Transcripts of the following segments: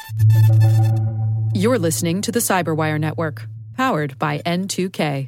You're listening to the Cyberwire Network, powered by N2K.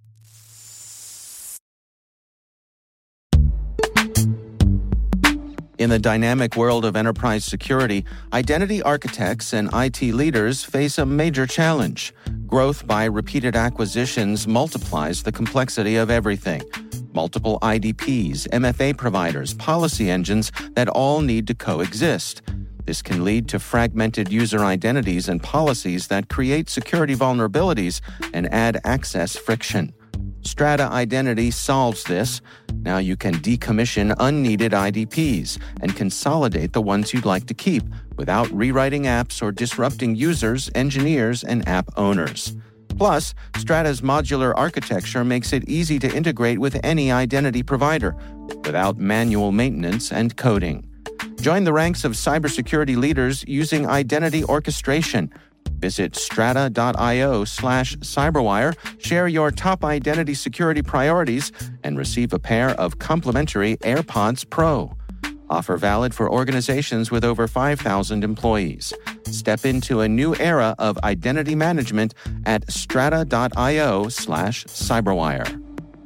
In the dynamic world of enterprise security, identity architects and IT leaders face a major challenge. Growth by repeated acquisitions multiplies the complexity of everything. Multiple IDPs, MFA providers, policy engines that all need to coexist. This can lead to fragmented user identities and policies that create security vulnerabilities and add access friction. Strata Identity solves this. Now you can decommission unneeded IDPs and consolidate the ones you'd like to keep without rewriting apps or disrupting users, engineers, and app owners. Plus, Strata's modular architecture makes it easy to integrate with any identity provider without manual maintenance and coding. Join the ranks of cybersecurity leaders using identity orchestration. Visit strata.io/cyberwire, share your top identity security priorities, and receive a pair of complimentary AirPods Pro. Offer valid for organizations with over 5,000 employees. Step into a new era of identity management at strata.io/cyberwire.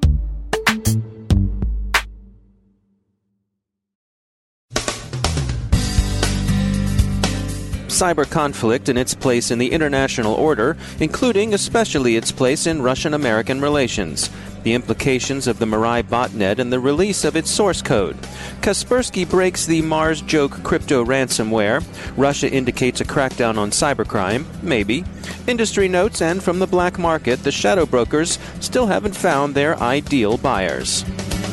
Cyber conflict and its place in the international order, including especially its place in Russian-American relations, the implications of the Mirai botnet and the release of its source code. Kaspersky breaks the Mars joke crypto ransomware. Russia indicates a crackdown on cybercrime, maybe. Industry notes, and from the black market, the shadow brokers still haven't found their ideal buyers.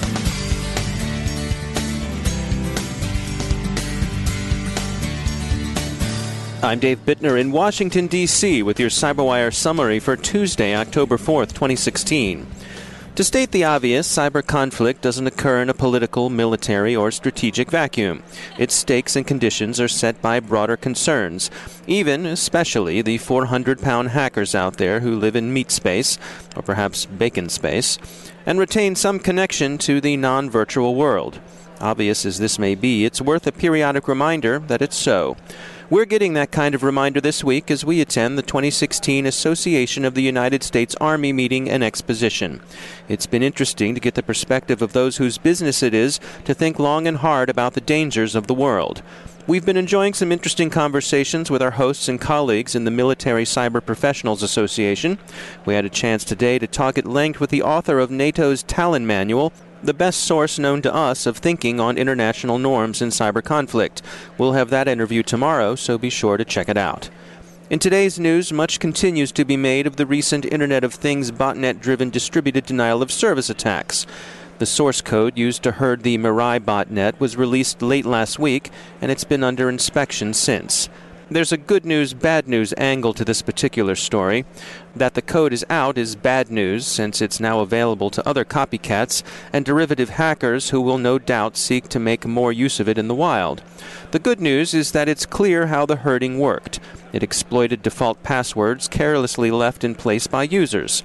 I'm Dave Bittner in Washington, D.C. with your CyberWire summary for Tuesday, October 4th, 2016. To state the obvious, cyber conflict doesn't occur in a political, military, or strategic vacuum. Its stakes and conditions are set by broader concerns, especially the 400-pound hackers out there who live in meat space, or perhaps bacon space, and retain some connection to the non-virtual world. Obvious as this may be, it's worth a periodic reminder that it's so. We're getting that kind of reminder this week as we attend the 2016 Association of the United States Army meeting and exposition. It's been interesting to get the perspective of those whose business it is to think long and hard about the dangers of the world. We've been enjoying some interesting conversations with our hosts and colleagues in the Military Cyber Professionals Association. We had a chance today to talk at length with the author of NATO's Talon Manual, the best source known to us of thinking on international norms in cyber conflict. We'll have that interview tomorrow, so be sure to check it out. In today's news, much continues to be made of the recent Internet of Things botnet-driven distributed denial of service attacks. The source code used to herd the Mirai botnet was released late last week, and it's been under inspection since. There's a good news, bad news angle to this particular story. That the code is out is bad news, since it's now available to other copycats and derivative hackers who will no doubt seek to make more use of it in the wild. The good news is that it's clear how the herding worked. It exploited default passwords carelessly left in place by users.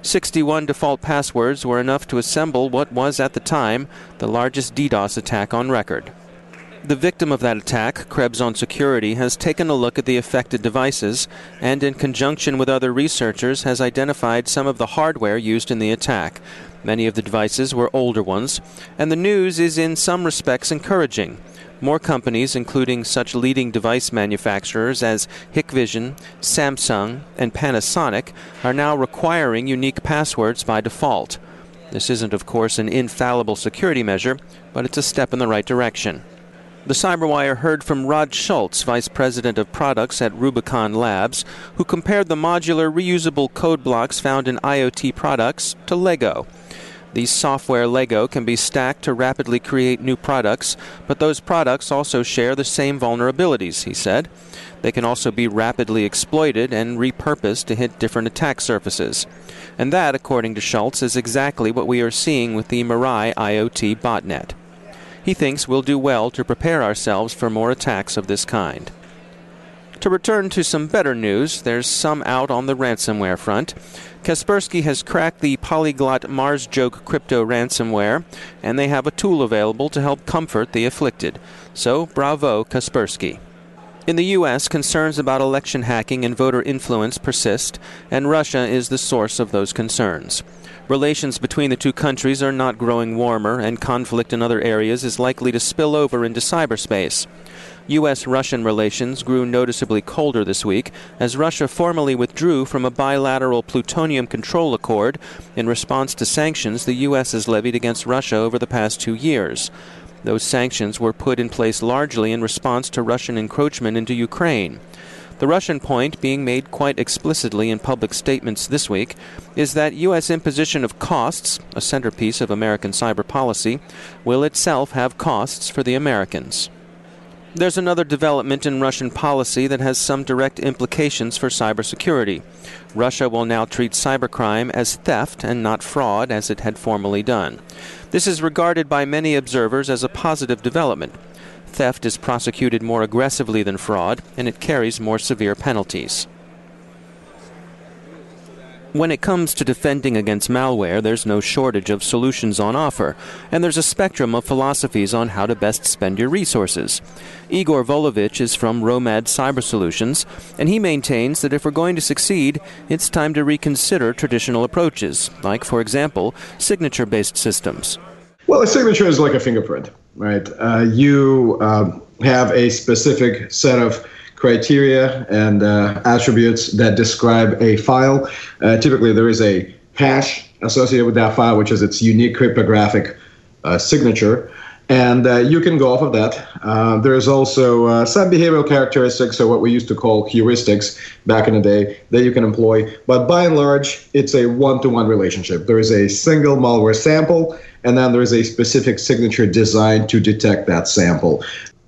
61 default passwords were enough to assemble what was, at the time, the largest DDoS attack on record. The victim of that attack, Krebs on Security, has taken a look at the affected devices and, in conjunction with other researchers, has identified some of the hardware used in the attack. Many of the devices were older ones, and the news is in some respects encouraging. More companies, including such leading device manufacturers as Hikvision, Samsung, and Panasonic, are now requiring unique passwords by default. This isn't, of course, an infallible security measure, but it's a step in the right direction. The CyberWire heard from Rod Schultz, Vice President of Products at Rubicon Labs, who compared the modular, reusable code blocks found in IoT products to Lego. These software Lego can be stacked to rapidly create new products, but those products also share the same vulnerabilities, he said. They can also be rapidly exploited and repurposed to hit different attack surfaces. And that, according to Schultz, is exactly what we are seeing with the Mirai IoT botnet. He thinks we'll do well to prepare ourselves for more attacks of this kind. To return to some better news, there's some out on the ransomware front. Kaspersky has cracked the polyglot Mars joke crypto ransomware, and they have a tool available to help comfort the afflicted. So, bravo, Kaspersky. In the U.S., concerns about election hacking and voter influence persist, and Russia is the source of those concerns. Relations between the two countries are not growing warmer, and conflict in other areas is likely to spill over into cyberspace. U.S.-Russian relations grew noticeably colder this week as Russia formally withdrew from a bilateral plutonium control accord in response to sanctions the U.S. has levied against Russia over the past 2 years. Those sanctions were put in place largely in response to Russian encroachment into Ukraine. The Russian point, being made quite explicitly in public statements this week, is that U.S. imposition of costs, a centerpiece of American cyber policy, will itself have costs for the Americans. There's another development in Russian policy that has some direct implications for cybersecurity. Russia will now treat cybercrime as theft and not fraud, as it had formerly done. This is regarded by many observers as a positive development. Theft is prosecuted more aggressively than fraud, and it carries more severe penalties. When it comes to defending against malware, there's no shortage of solutions on offer, and there's a spectrum of philosophies on how to best spend your resources. Igor Volovich is from Romad Cyber Solutions, and he maintains that if we're going to succeed, it's time to reconsider traditional approaches, like, for example, signature-based systems. Well, a signature is like a fingerprint, right? You have a specific set of criteria and attributes that describe a file. Typically, there is a hash associated with that file, which is its unique cryptographic signature. And you can go off of that. There's also some behavioral characteristics, or what we used to call heuristics back in the day, that you can employ. But by and large, it's a one-to-one relationship. There is a single malware sample, and then there is a specific signature designed to detect that sample.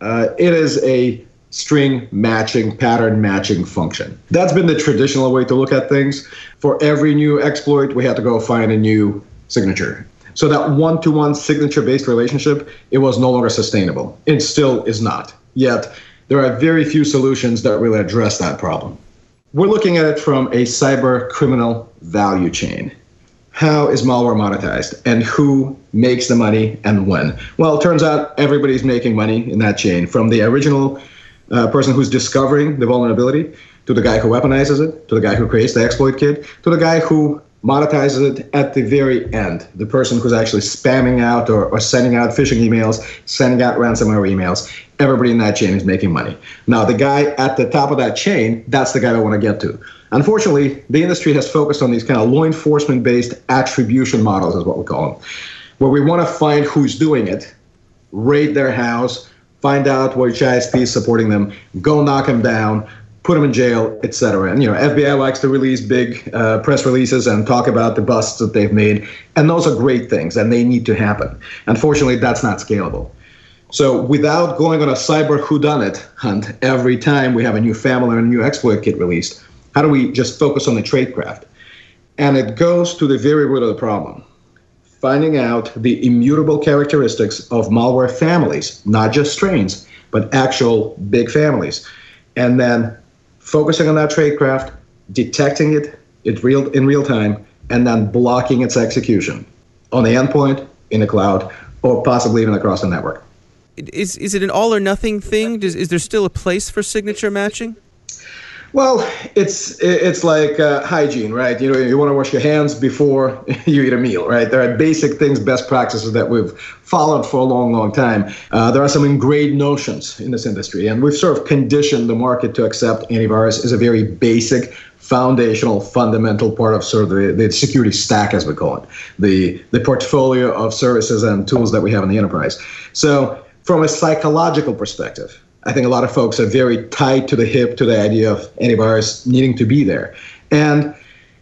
It is a string matching, pattern matching function. That's been the traditional way to look at things. For every new exploit, we had to go find a new signature. So that one-to-one signature-based relationship, it was no longer sustainable. It still is not. Yet, there are very few solutions that really address that problem. We're looking at it from a cyber criminal value chain. How is malware monetized, and who makes the money and when? Well, it turns out everybody's making money in that chain, from the original person who's discovering the vulnerability, to the guy who weaponizes it, to the guy who creates the exploit kit, to the guy who monetizes it at the very end, the person who's actually spamming out or sending out phishing emails, sending out ransomware emails. Everybody in that chain is making money. Now, the guy at the top of that chain, that's the guy I want to get to. Unfortunately, the industry has focused on these kind of law enforcement-based attribution models, is what we call them, where we want to find who's doing it, raid their house, find out which ISP is supporting them, go knock them down, put them in jail, etc. And, FBI likes to release big press releases and talk about the busts that they've made. And those are great things, and they need to happen. Unfortunately, that's not scalable. So without going on a cyber whodunit hunt every time we have a new family or a new exploit kit released, how do we just focus on the tradecraft? And it goes to the very root of the problem. Finding out the immutable characteristics of malware families, not just strains, but actual big families. And then focusing on that tradecraft, detecting it in real time, and then blocking its execution on the endpoint, in the cloud, or possibly even across the network. Is it an all-or-nothing thing? Is there still a place for signature matching? Well, it's like hygiene, right? You want to wash your hands before you eat a meal, right? There are basic things, best practices that we've followed for a long, long time. There are some ingrained notions in this industry, and we've sort of conditioned the market to accept antivirus as a very basic, foundational, fundamental part of sort of the security stack, as we call it, the portfolio of services and tools that we have in the enterprise. So from a psychological perspective, I think a lot of folks are very tied to the hip to the idea of antivirus needing to be there. And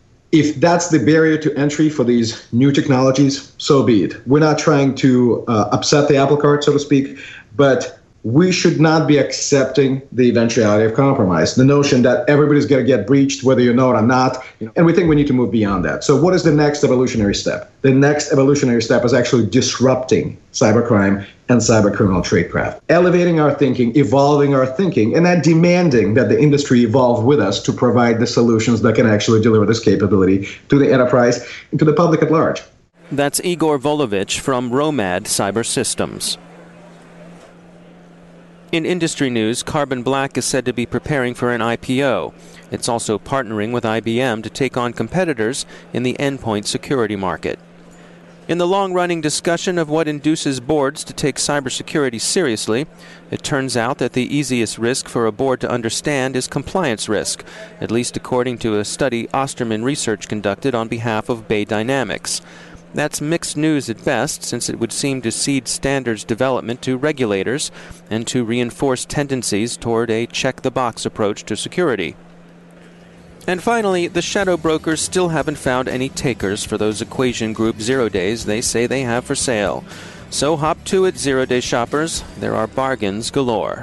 if that's the barrier to entry for these new technologies, so be it. We're not trying to upset the apple cart, so to speak, but we should not be accepting the eventuality of compromise, the notion that everybody's going to get breached, whether you know it or not. And we think we need to move beyond that. So what is the next evolutionary step? The next evolutionary step is actually disrupting cybercrime and cybercriminal tradecraft, elevating our thinking, evolving our thinking, and then demanding that the industry evolve with us to provide the solutions that can actually deliver this capability to the enterprise and to the public at large. That's Igor Volovich from Romad Cyber Systems. In industry news, Carbon Black is said to be preparing for an IPO. It's also partnering with IBM to take on competitors in the endpoint security market. In the long-running discussion of what induces boards to take cybersecurity seriously, it turns out that the easiest risk for a board to understand is compliance risk, at least according to a study Osterman Research conducted on behalf of Bay Dynamics. That's mixed news at best, since it would seem to cede standards development to regulators and to reinforce tendencies toward a check-the-box approach to security. And finally, the shadow brokers still haven't found any takers for those Equation Group 0 days they say they have for sale. So hop to it, 0-day shoppers. There are bargains galore.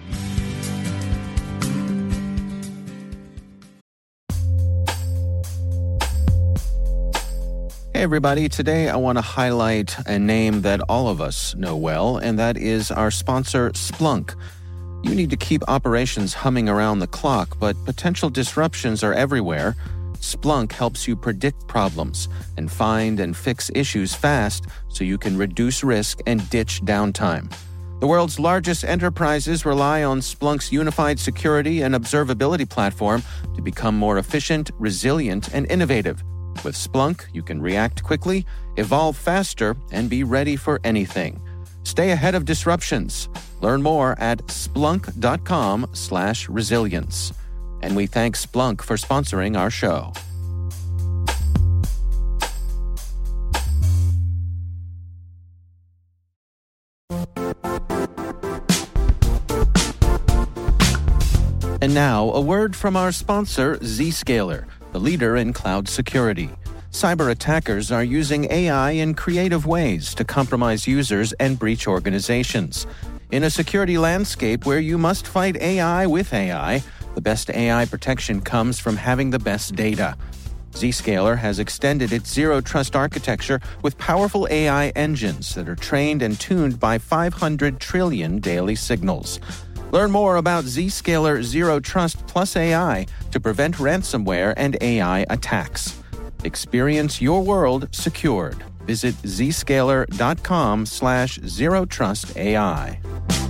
Hey everybody, today I want to highlight a name that all of us know well, and that is our sponsor, Splunk. You need to keep operations humming around the clock, but potential disruptions are everywhere. Splunk helps you predict problems and find and fix issues fast so you can reduce risk and ditch downtime. The world's largest enterprises rely on Splunk's unified security and observability platform to become more efficient, resilient, and innovative. With Splunk, you can react quickly, evolve faster, and be ready for anything. Stay ahead of disruptions. Learn more at splunk.com/resilience. And we thank Splunk for sponsoring our show. And now, a word from our sponsor, Zscaler, the leader in cloud security. Cyber attackers are using AI in creative ways to compromise users and breach organizations. In a security landscape where you must fight AI with AI, the best AI protection comes from having the best data. Zscaler has extended its zero-trust architecture with powerful AI engines that are trained and tuned by 500 trillion daily signals. Learn more about Zscaler Zero Trust Plus AI to prevent ransomware and AI attacks. Experience your world secured. Visit zscaler.com/zerotrustai.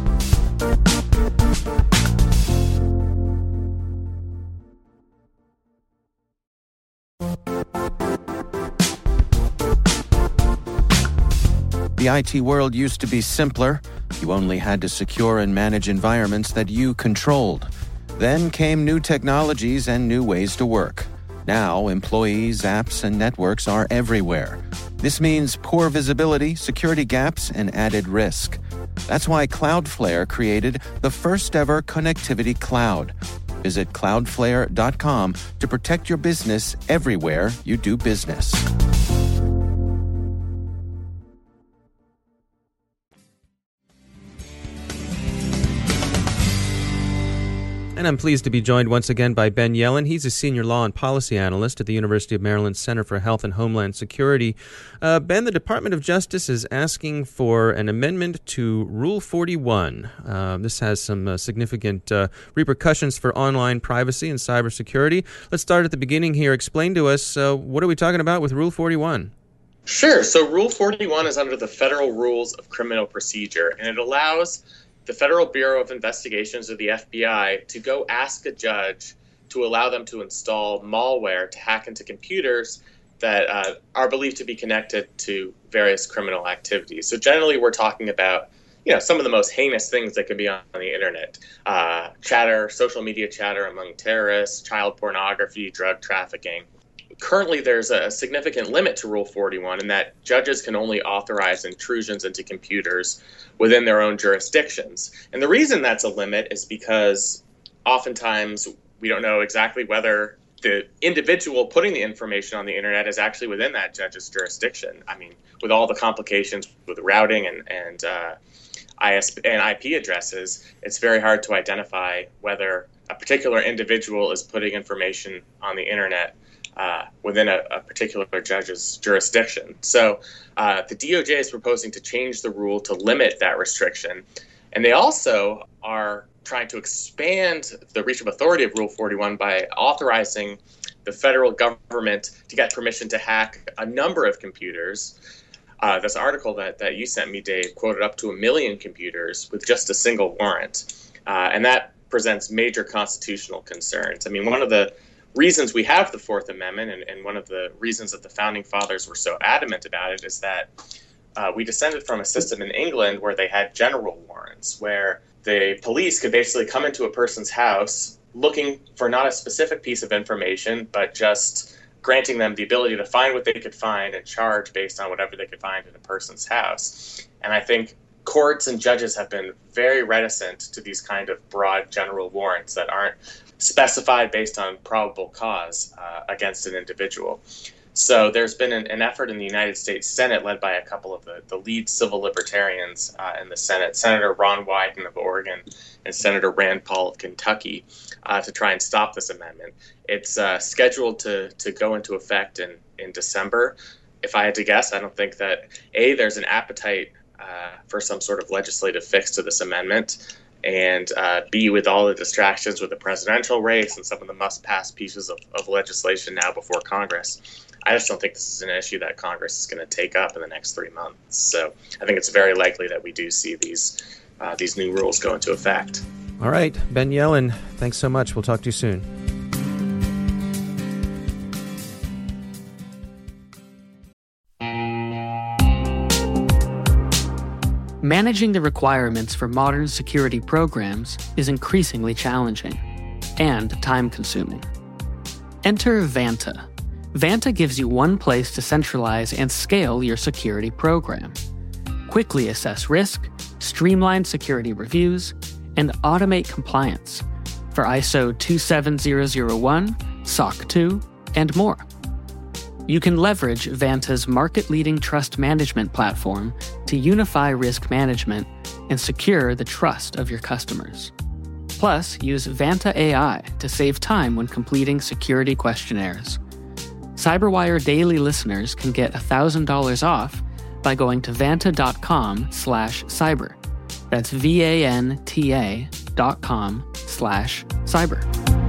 The IT world used to be simpler. You only had to secure and manage environments that you controlled. Then came new technologies and new ways to work. Now, employees, apps, and networks are everywhere. This means poor visibility, security gaps, and added risk. That's why Cloudflare created the first-ever connectivity cloud. Visit cloudflare.com to protect your business everywhere you do business. And I'm pleased to be joined once again by Ben Yelin. He's a senior law and policy analyst at the University of Maryland Center for Health and Homeland Security. Ben, the Department of Justice is asking for an amendment to Rule 41. This has some significant repercussions for online privacy and cybersecurity. Let's start at the beginning here. Explain to us, what are we talking about with Rule 41? Sure. So Rule 41 is under the Federal Rules of Criminal Procedure, and it allows the Federal Bureau of Investigations, or the FBI, to go ask a judge to allow them to install malware to hack into computers that are believed to be connected to various criminal activities. So generally, we're talking about, some of the most heinous things that can be on the internet: chatter, social media chatter among terrorists, child pornography, drug trafficking. Currently, there's a significant limit to Rule 41 in that judges can only authorize intrusions into computers within their own jurisdictions. And the reason that's a limit is because oftentimes we don't know exactly whether the individual putting the information on the internet is actually within that judge's jurisdiction. I mean, with all the complications with routing and ISP and IP addresses, it's very hard to identify whether a particular individual is putting information on the internet within a particular judge's jurisdiction. So the DOJ is proposing to change the rule to limit that restriction. And they also are trying to expand the reach of authority of Rule 41 by authorizing the federal government to get permission to hack a number of computers This article that you sent me, Dave, quoted up to 1 million computers with just a single warrant. And that presents major constitutional concerns. I mean, one of the reasons we have the Fourth Amendment, and one of the reasons that the Founding Fathers were so adamant about it, is that we descended from a system in England where they had general warrants, where the police could basically come into a person's house looking for not a specific piece of information, but just granting them the ability to find what they could find and charge based on whatever they could find in a person's house. And I think courts and judges have been very reticent to these kind of broad general warrants that aren't specified based on probable cause against an individual. So there's been an effort in the United States Senate led by a couple of the lead civil libertarians in the Senate, Senator Ron Wyden of Oregon and Senator Rand Paul of Kentucky, to try and stop this amendment. It's scheduled to go into effect in December. If I had to guess, I don't think that, A, there's an appetite for some sort of legislative fix to this amendment, and B, with all the distractions with the presidential race and some of the must-pass pieces of legislation now before Congress, I just don't think this is an issue that Congress is going to take up in the next 3 months. So I think it's very likely that we do see these new rules go into effect. All right, Ben Yelin, thanks so much. We'll talk to you soon. Managing the requirements for modern security programs is increasingly challenging and time-consuming. Enter Vanta. Vanta gives you one place to centralize and scale your security program. Quickly assess risk, streamline security reviews, and automate compliance for ISO 27001, SOC 2, and more. You can leverage Vanta's market-leading trust management platform to unify risk management and secure the trust of your customers. Plus, use Vanta AI to save time when completing security questionnaires. CyberWire Daily listeners can get $1,000 off by going to vanta.com/cyber. That's vanta.com/cyber.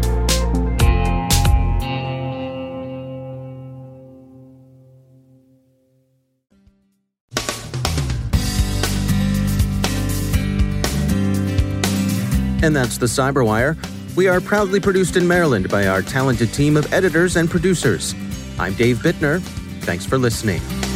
And that's the CyberWire. We are proudly produced in Maryland by our talented team of editors and producers. I'm Dave Bittner. Thanks for listening.